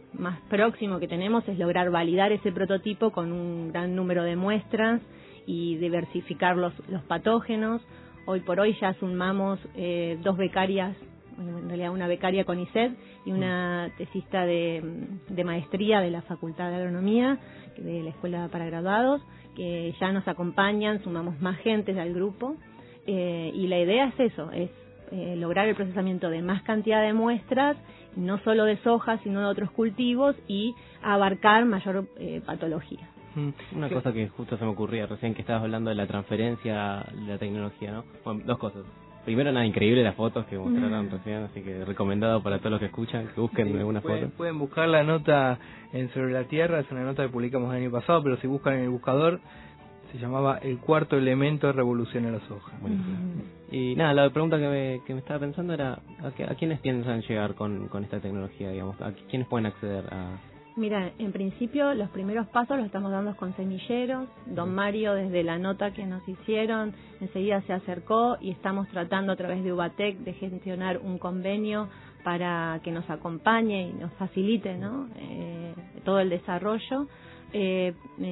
S7: más próximo que tenemos es lograr validar ese prototipo con un gran número de muestras y diversificar los, los patógenos. Hoy por hoy ya sumamos eh, dos becarias, en realidad una becaria con I C E D y una tesista de, de maestría de la Facultad de Agronomía, de la Escuela para Graduados, que ya nos acompañan, sumamos más gente al grupo, eh, y la idea es eso, es eh, lograr el procesamiento de más cantidad de muestras, no solo de soja, sino de otros cultivos, y abarcar mayor eh, patología.
S3: Una cosa que justo se me ocurría recién que estabas hablando de la transferencia de la tecnología, ¿no? Bueno, dos cosas. Primero, nada, increíble las fotos que mostraron mm. recién, así que recomendado para todos los que escuchan, que busquen sí, alguna
S2: pueden,
S3: foto.
S2: Pueden buscar la nota en Sobre la Tierra, es una nota que publicamos el año pasado, pero si buscan en el buscador, se llamaba El cuarto elemento revoluciona la soja.
S3: Mm. Y nada, la pregunta que me, que me estaba pensando era, ¿a, qué, a quiénes piensan llegar con, con esta tecnología, digamos? ¿A quiénes pueden acceder a...?
S7: Mira, en principio los primeros pasos los estamos dando con semilleros. Don Mario, desde la nota que nos hicieron, enseguida se acercó y estamos tratando a través de Ubatec de gestionar un convenio para que nos acompañe y nos facilite, ¿no? eh, todo el desarrollo. Eh,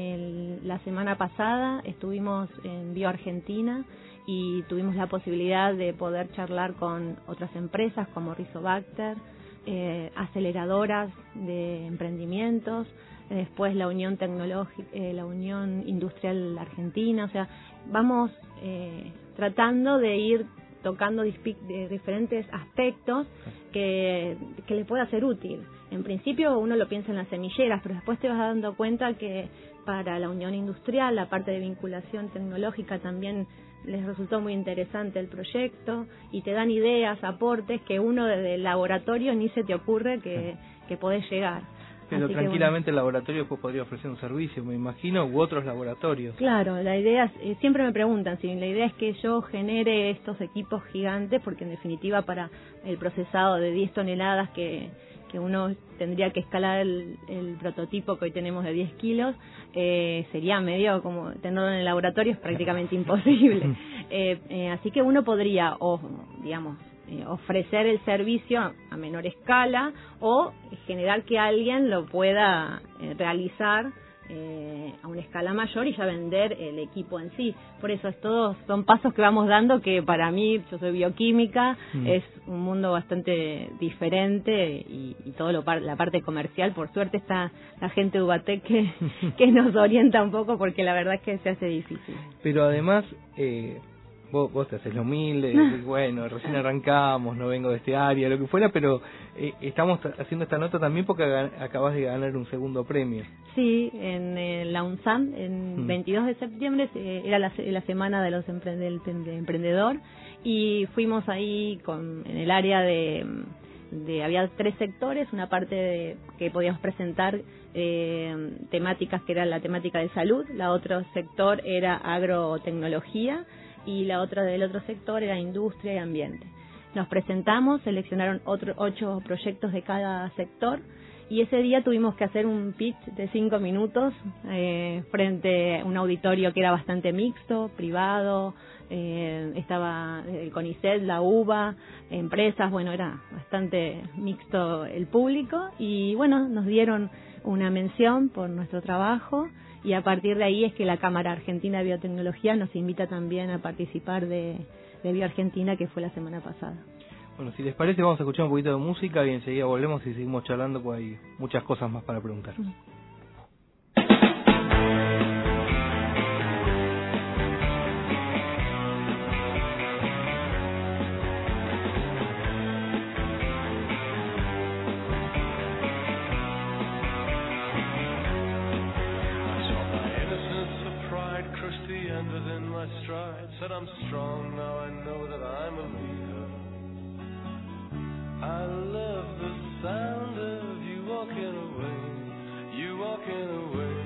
S7: el, la semana pasada estuvimos en BioArgentina y tuvimos la posibilidad de poder charlar con otras empresas como Rizobacter, Eh, aceleradoras de emprendimientos, eh, después la Unión Tecnológica, eh, la Unión Industrial Argentina, o sea, vamos eh, tratando de ir tocando de diferentes aspectos que, que le pueda ser útil. En principio uno lo piensa en las semilleras, pero después te vas dando cuenta que para la Unión Industrial, la parte de vinculación tecnológica también les resultó muy interesante el proyecto y te dan ideas, aportes que uno desde el laboratorio ni se te ocurre que, que podés llegar.
S2: Pero
S7: Así
S2: tranquilamente
S7: que, bueno,
S2: el laboratorio después podría ofrecer un servicio, me imagino, u otros laboratorios.
S7: Claro, la idea es, eh, siempre me preguntan si la idea es que yo genere estos equipos gigantes, porque en definitiva para el procesado de diez toneladas que, que uno tendría que escalar el, el prototipo que hoy tenemos de diez kilos, eh, sería medio como tenerlo en el laboratorio, es prácticamente imposible. eh, eh, así que uno podría, o digamos, Eh, ofrecer el servicio a menor escala o generar que alguien lo pueda eh, realizar eh, a una escala mayor y ya vender el equipo en sí. Por eso es todos son pasos que vamos dando que para mí, yo soy bioquímica, mm. es un mundo bastante diferente y, y todo lo par, la parte comercial, por suerte está la gente de Ubatec que, que nos orienta un poco porque la verdad es que se hace difícil.
S2: Pero además... Eh... Vos, vos te haces lo humilde, y bueno, recién arrancamos, no vengo de este área, lo que fuera, pero eh, estamos haciendo esta nota también porque acabas de ganar un segundo premio.
S7: Sí, en eh, la UNSAM, en mm. veintidós de septiembre, eh, era la, la semana de los emprend del, del emprendedor, y fuimos ahí con en el área de... de había tres sectores, una parte de, que podíamos presentar eh, temáticas que era la temática de salud, la otro sector era agrotecnología, y la otra del otro sector era industria y ambiente. Nos presentamos, seleccionaron otro, ocho proyectos de cada sector y ese día tuvimos que hacer un pitch de cinco minutos eh, frente a un auditorio que era bastante mixto, privado, eh, estaba el CONICET, la UBA, empresas, bueno, era bastante mixto el público y bueno, nos dieron una mención por nuestro trabajo. Y a partir de ahí es que la Cámara Argentina de Biotecnología nos invita también a participar de, de BioArgentina, que fue la semana pasada.
S2: Bueno, si les parece, vamos a escuchar un poquito de música y enseguida volvemos y seguimos charlando, porque hay muchas cosas más para preguntar. Mm.
S8: Said I'm strong, now I know that I'm a leader. I love the sound of you walking away, you walking away.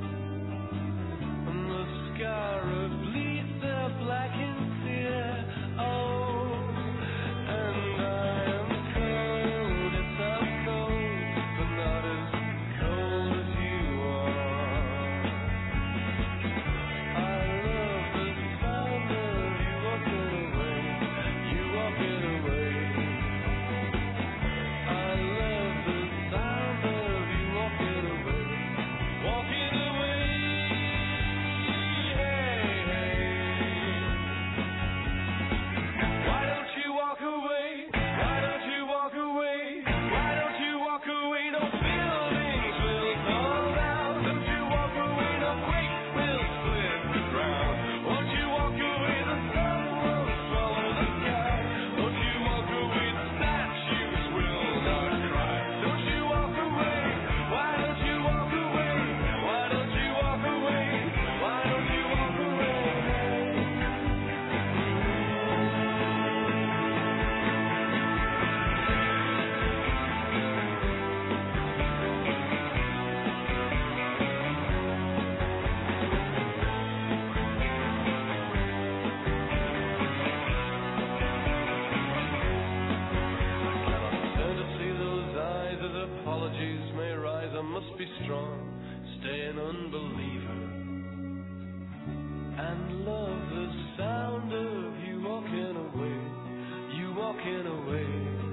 S8: And the scar of bleeds, they're black and clear. Oh, and I am cold, it's so cold, but not as cold as you are. I love the sound of you walking away, you walking away. I love the sound of unbeliever and love the sound of you walking away, you walking away.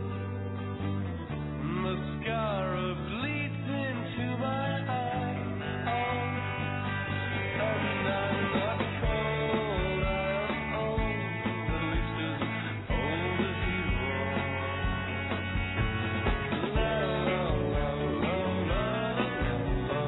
S8: Mascara bleeds into my eye, oh, and I'm not cold, I am old, at least as old as you are. La la la la la la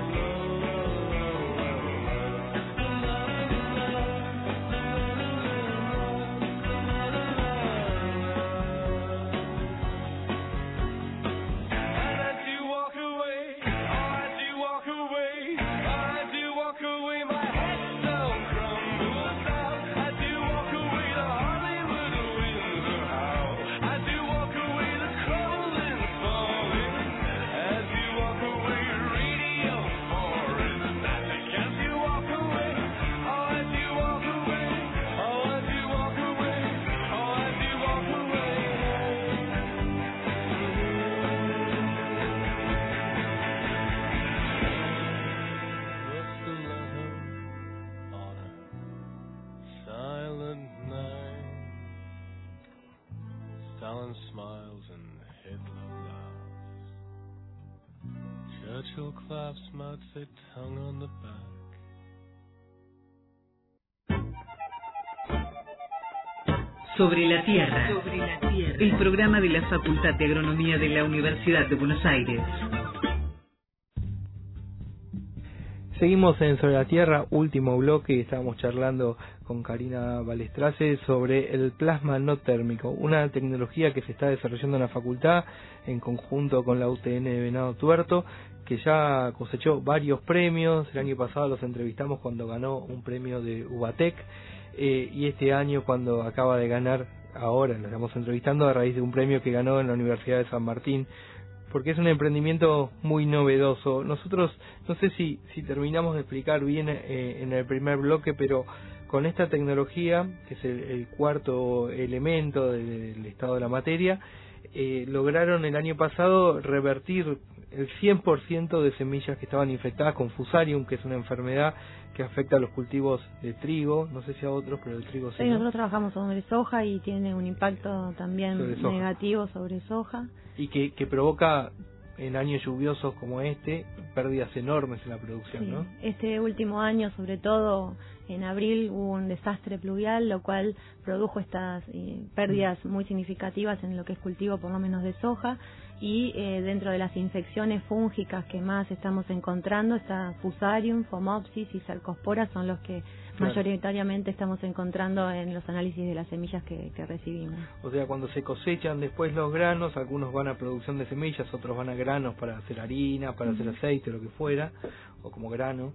S8: Stalin smiles and Hitler laughs. Churchill claps, Mao Zedong on the back.
S1: Sobre la Tierra. Sobre la Tierra. El programa de la Facultad de Agronomía de la Universidad de Buenos Aires.
S2: Seguimos en Sobre la Tierra, último bloque, y estábamos charlando con Karina Balestrace sobre el plasma no térmico, una tecnología que se está desarrollando en la facultad en conjunto con la U T N de Venado Tuerto, que ya cosechó varios premios. El año pasado los entrevistamos cuando ganó un premio de Ubatec, eh, y este año cuando acaba de ganar, ahora lo estamos entrevistando a raíz de un premio que ganó en la Universidad de San Martín, porque es un emprendimiento muy novedoso. Nosotros, no sé si, si terminamos de explicar bien eh, en el primer bloque, pero con esta tecnología, que es el, el cuarto elemento del, del estado de la materia, eh, lograron el año pasado revertir el cien por ciento de semillas que estaban infectadas con Fusarium, que es una enfermedad que afecta a los cultivos de trigo, no sé si a otros, pero el trigo sí.
S7: Sí, nosotros trabajamos sobre soja y tiene un impacto también
S2: sobre
S7: negativo sobre soja.
S2: Y que, que provoca en años lluviosos como este pérdidas enormes en la producción,
S7: sí.
S2: ¿no?
S7: Este último año, sobre todo en abril, hubo un desastre pluvial, lo cual produjo estas eh, pérdidas muy significativas en lo que es cultivo, por lo menos de soja. Y eh, dentro de las infecciones fúngicas que más estamos encontrando está Fusarium, Phomopsis y Cercospora, son los que claro. mayoritariamente estamos encontrando en los análisis de las semillas que, que recibimos.
S2: O sea, cuando se cosechan después los granos, algunos van a producción de semillas, otros van a granos para hacer harina, para uh-huh. hacer aceite, lo que fuera, o como grano.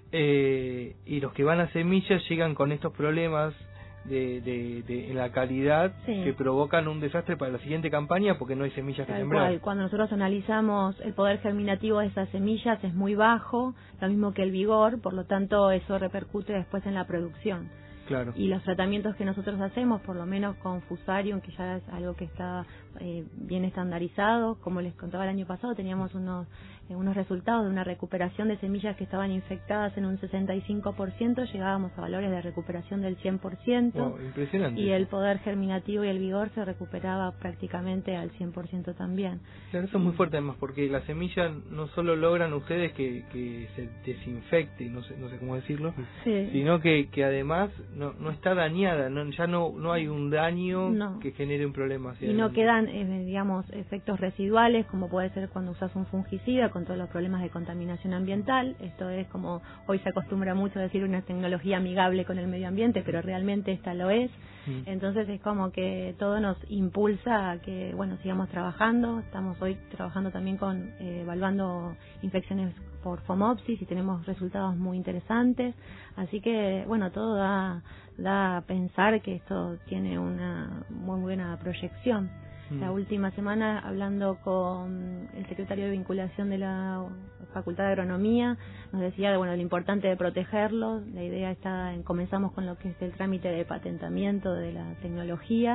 S2: Eh, y los que van a semillas llegan con estos problemas de, de, de en la calidad sí. que provocan un desastre para la siguiente campaña porque no hay semillas
S7: Tal
S2: que sembrar.
S7: Cual. Cuando nosotros analizamos el poder germinativo de esas semillas es muy bajo, lo mismo que el vigor, por lo tanto eso repercute después en la producción.
S2: Claro.
S7: Y los tratamientos que nosotros hacemos, por lo menos con Fusarium, que ya es algo que está eh, bien estandarizado, como les contaba el año pasado, teníamos unos eh, unos resultados de una recuperación de semillas que estaban infectadas en un sesenta y cinco por ciento, llegábamos a valores de recuperación del cien por ciento.
S2: Wow, impresionante.
S7: Y el poder germinativo y el vigor se recuperaba prácticamente al cien por ciento también.
S2: Claro, eso es muy fuerte además, porque la semilla no solo logran ustedes que, que se desinfecte, no sé, no sé cómo decirlo,
S7: sí.
S2: sino que, que además no, no está dañada, no, ya no, no hay un daño no. que genere un problema.
S7: Y no quedan, eh, digamos, efectos residuales, como puede ser cuando usas un fungicida con todos los problemas de contaminación ambiental. Esto es como hoy se acostumbra mucho a decir una tecnología amigable con el medio ambiente, pero realmente esta lo es. Mm. Entonces es como que todo nos impulsa a que, bueno, sigamos trabajando. Estamos hoy trabajando también con, eh, evaluando infecciones por Phomopsis y tenemos resultados muy interesantes. Así que, bueno, todo da, da a pensar que esto tiene una muy buena proyección. Mm. La última semana, hablando con el secretario de vinculación de la Facultad de Agronomía, nos decía de, bueno, lo importante de protegerlos. La idea está en, comenzamos con lo que es el trámite de patentamiento de la tecnología,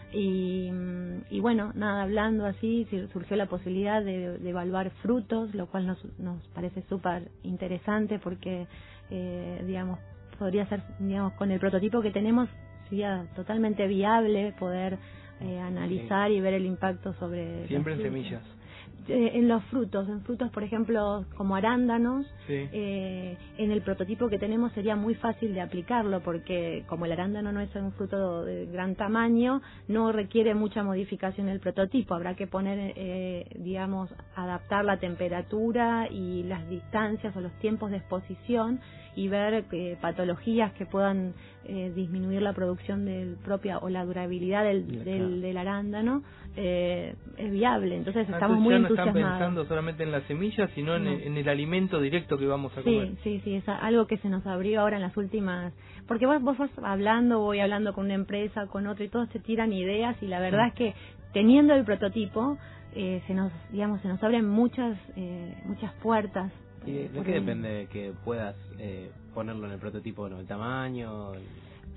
S7: Y, y bueno, nada, hablando así, surgió la posibilidad de, de evaluar frutos, lo cual nos, nos parece súper interesante porque, eh, digamos, podría ser, digamos, con el prototipo que tenemos, sería totalmente viable poder eh, analizar sí. y ver el impacto sobre...
S2: Siempre en semillas.
S7: Eh, en los frutos, en frutos por ejemplo como arándanos,
S2: sí.
S7: eh, en el prototipo que tenemos sería muy fácil de aplicarlo porque como el arándano no es un fruto de gran tamaño, no requiere mucha modificación el prototipo, habrá que poner, eh, digamos, adaptar la temperatura y las distancias o los tiempos de exposición y ver eh, patologías que puedan eh, disminuir la producción del propia o la durabilidad del, del, claro. del arándano, eh, es viable. Entonces estamos
S2: Entonces,
S7: muy
S2: ya
S7: entusiasmados.
S2: No están pensando solamente en las semillas, sino no. en, el, en el alimento directo que vamos a comer.
S7: Sí, sí, sí, es algo que se nos abrió ahora en las últimas... Porque vos, vos vas hablando, voy hablando con una empresa, con otra, y todos se tiran ideas, y la verdad sí. es que teniendo el prototipo, eh, se nos, digamos, se nos abren muchas, eh, muchas puertas.
S3: ¿Y de, de qué depende de que puedas eh, ponerlo en el prototipo, no, el tamaño? El...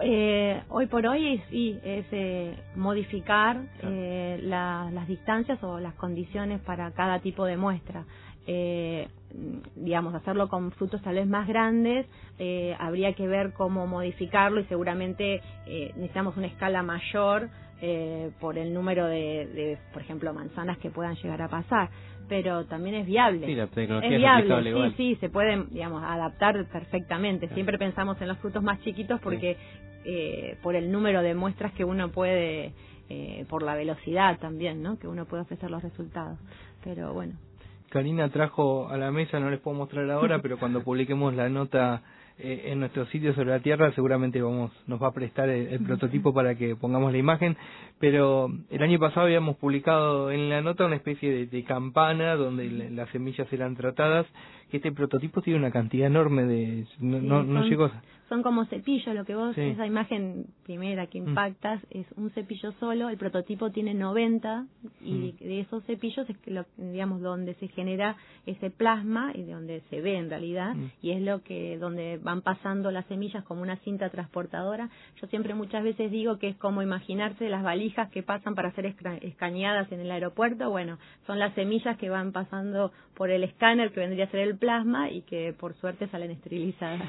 S7: Eh, hoy por hoy sí es eh, modificar eh, la, las distancias o las condiciones para cada tipo de muestra. Eh, digamos, hacerlo con frutos tal vez más grandes, eh, habría que ver cómo modificarlo y seguramente eh, necesitamos una escala mayor eh, por el número de, de, por ejemplo, manzanas que puedan llegar a pasar. Pero también es viable.
S3: Sí, la tecnología
S7: es
S3: es
S7: viable, sí,
S3: igual.
S7: sí, se puede, digamos, adaptar perfectamente. Claro. Siempre pensamos en los frutos más chiquitos porque sí. eh, por el número de muestras que uno puede, eh, por la velocidad también, ¿no? Que uno puede ofrecer los resultados. Pero bueno.
S2: Karina trajo a la mesa, no les puedo mostrar ahora, pero cuando publiquemos la nota eh, en nuestro sitio sobre la Tierra, seguramente vamos nos va a prestar el, el prototipo para que pongamos la imagen. Pero el año pasado habíamos publicado en la nota una especie de, de campana donde le, las semillas eran tratadas, que este prototipo tiene una cantidad enorme de... No,
S7: sí,
S2: no, no
S7: son,
S2: llegó...
S7: Son como cepillos, lo que vos,
S2: sí.
S7: esa imagen primera que impactas, mm. es un cepillo solo, el prototipo tiene noventa, y mm. de esos cepillos es que lo, digamos, donde se genera ese plasma y de donde se ve en realidad, mm. y es lo que, donde van pasando las semillas como una cinta transportadora. Yo siempre muchas veces digo que es como imaginarse las valijas que pasan para ser escaneadas en el aeropuerto, bueno, son las semillas que van pasando por el escáner que vendría a ser el plasma y que por suerte salen esterilizadas.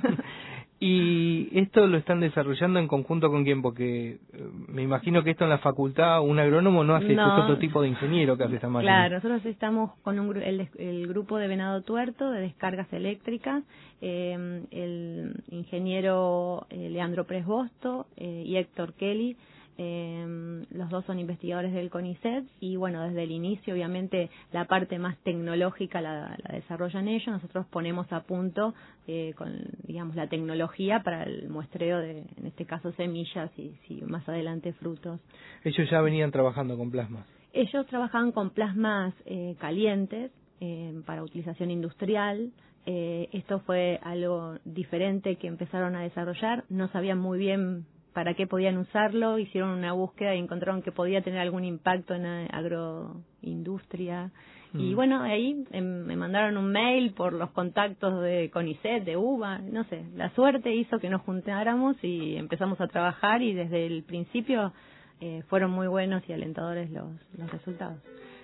S2: ¿Y esto lo están desarrollando en conjunto con quién? Porque eh, me imagino que esto en la facultad un agrónomo no hace, no, es otro tipo de ingeniero que hace esta máquina.
S7: Claro, nosotros estamos con un, el, el grupo de Venado Tuerto de descargas eléctricas, eh, el ingeniero eh, Leandro Presbosto eh, y Héctor Kelly. Eh, los dos son investigadores del CONICET y bueno, desde el inicio obviamente la parte más tecnológica la, la desarrollan ellos, nosotros ponemos a punto eh, con digamos la tecnología para el muestreo de, en este caso, semillas y si más adelante frutos.
S2: Ellos ya venían trabajando con plasmas.
S7: Ellos trabajaban con plasmas eh, calientes eh, para utilización industrial. Eh, esto fue algo diferente que empezaron a desarrollar, no sabían muy bien para qué podían usarlo, hicieron una búsqueda y encontraron que podía tener algún impacto en la agroindustria. Mm. Y bueno, ahí eh, me mandaron un mail por los contactos de CONICET, de U B A, no sé, la suerte hizo que nos juntáramos y empezamos a trabajar y desde el principio eh, fueron muy buenos y alentadores los, los resultados.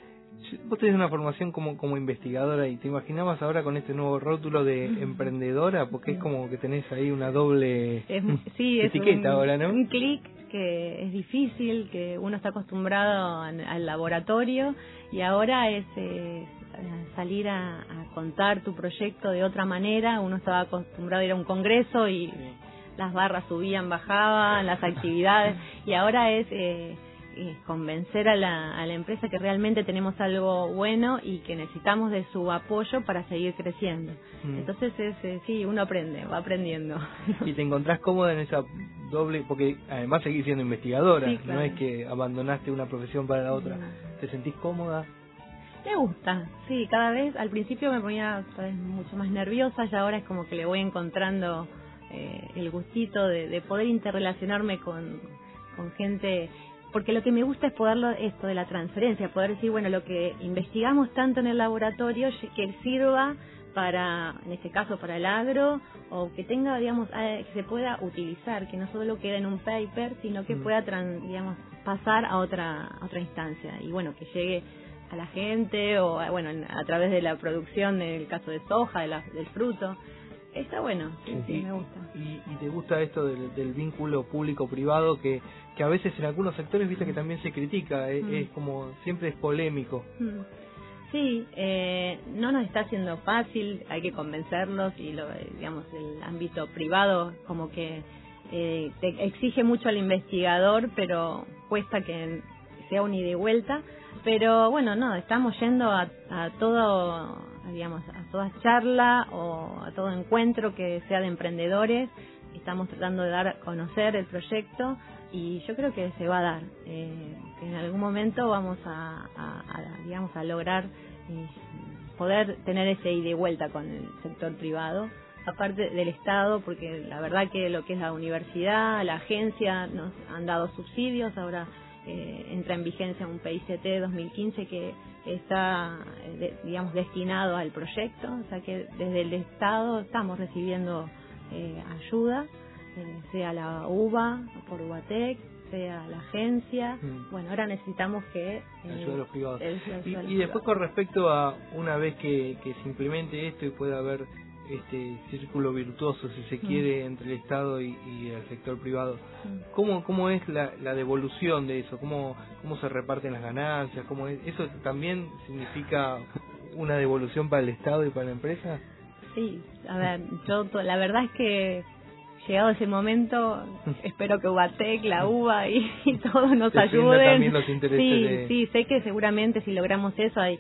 S2: Vos tenés una formación como como investigadora y te imaginabas ahora con este nuevo rótulo de emprendedora, porque es como que tenés ahí una doble
S7: es, sí,
S2: etiqueta
S7: es un,
S2: ahora, ¿no?
S7: Un clic que es difícil, que uno está acostumbrado al, al laboratorio y ahora es eh, salir a, a contar tu proyecto de otra manera. Uno estaba acostumbrado a ir a un congreso y sí. las barras subían, bajaban, las actividades y ahora es... Eh, Eh, convencer a la, a la empresa que realmente tenemos algo bueno y que necesitamos de su apoyo para seguir creciendo. Mm. Entonces, es, eh, sí, uno aprende, va aprendiendo.
S2: ¿Y te encontrás cómoda en esa doble? Porque además seguís siendo investigadora, sí, claro. No es que abandonaste una profesión para la otra. Mm. ¿Te sentís cómoda?
S7: Me gusta, sí, cada vez, al principio me ponía cada vez mucho más nerviosa y ahora es como que le voy encontrando eh, el gustito de, de poder interrelacionarme con, con gente... Porque lo que me gusta es poderlo, esto de la transferencia, poder decir, bueno, lo que investigamos tanto en el laboratorio, que sirva para, en este caso, para el agro, o que tenga, digamos, que se pueda utilizar, que no solo quede en un paper, sino que pueda, trans, digamos, pasar a otra a otra instancia y bueno, que llegue a la gente o bueno, a través de la producción del caso de soja, de la, del fruto. Está bueno, sí, sí,
S2: y,
S7: me gusta.
S2: Y, y te gusta esto del, del vínculo público-privado que, que a veces en algunos sectores, viste, que también se critica, es,
S7: Mm.
S2: es como, siempre es polémico.
S7: Mm. Sí, eh, no nos está haciendo fácil, hay que convencerlos y lo, digamos, el ámbito privado como que eh, te exige mucho al investigador, pero cuesta que sea un ida y vuelta. Pero bueno, no, estamos yendo a, a todo, digamos, a toda charla o a todo encuentro que sea de emprendedores. Estamos tratando de dar a conocer el proyecto y yo creo que se va a dar. Eh, que en algún momento vamos a, a, a digamos, a lograr eh, poder tener ese ida y vuelta con el sector privado, aparte del Estado, porque la verdad que lo que es la universidad, la agencia, nos han dado subsidios, ahora eh, entra en vigencia un P I C T dos mil quince que está, eh, de, digamos, destinado al proyecto, o sea que desde el Estado estamos recibiendo eh, ayuda, eh, sea la UBA, por UBATEC, sea la agencia.
S2: Mm.
S7: Bueno, ahora necesitamos que... Eh,
S2: Ayuda a los privados.
S7: el- el-
S2: Y,
S7: el-
S2: y después con respecto a una vez que, que se implemente esto y pueda haber este círculo virtuoso, si se quiere, entre el Estado y, y el sector privado,
S7: Mm.
S2: ¿cómo cómo es la, la devolución de eso? ¿Cómo cómo se reparten las ganancias? ¿Cómo es? ¿Eso también significa una devolución para el Estado y para la empresa?
S7: Sí, a ver, yo to- la verdad es que llegado ese momento, espero que UBATEC, la UBA y, y todos nos
S2: Defienda
S7: ayuden.
S2: también los intereses
S7: Sí,
S2: de-
S7: sí, sé que seguramente si logramos eso hay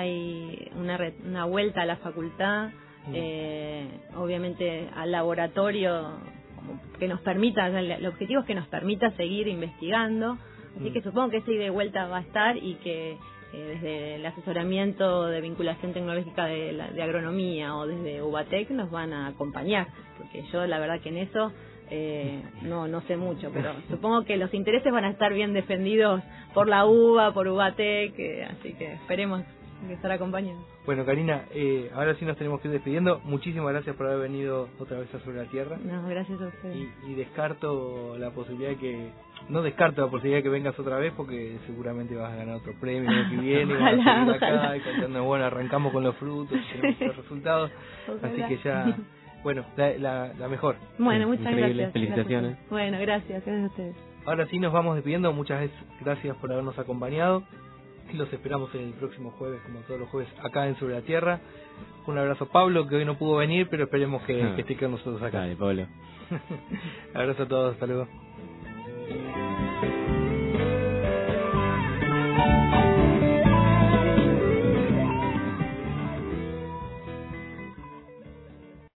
S7: hay una re- una vuelta a la facultad,
S2: Mm.
S7: eh, obviamente al laboratorio como que nos permita, el, el objetivo es que nos permita seguir investigando, así
S2: Mm.
S7: que supongo que ese ida y vuelta va a estar y que eh, desde el asesoramiento de vinculación tecnológica de, la, de agronomía o desde UBATEC nos van a acompañar, porque yo la verdad que en eso eh, no no sé mucho, pero supongo que los intereses van a estar bien defendidos por la UBA, por UBATEC, eh, así que esperemos que estar acompañados.
S2: Bueno, Karina, eh, ahora sí nos tenemos que ir despidiendo. Muchísimas gracias por haber venido otra vez a Sobre la Tierra.
S7: No, gracias a ustedes.
S2: Y, y descarto la posibilidad de que... No descarto la posibilidad de que vengas otra vez porque seguramente vas a ganar otro premio el año que viene. y vas a
S7: Ojalá,
S2: seguir acá
S7: ojalá.
S2: y contando, bueno, arrancamos con los frutos, tenemos los resultados.
S7: Ojalá.
S2: Así que ya, bueno, la, la, la mejor.
S7: Bueno, muchas
S3: Increíble,
S7: gracias.
S3: felicitaciones.
S7: Gracias. Bueno, gracias, gracias a ustedes.
S2: Ahora sí nos vamos despidiendo. Muchas gracias por habernos acompañado. Y los esperamos el próximo jueves, como todos los jueves, acá en Sobre la Tierra. Un abrazo a Pablo, que hoy no pudo venir, pero esperemos que, que esté con nosotros acá.
S3: Dale, Pablo.
S2: Abrazo a todos, hasta luego.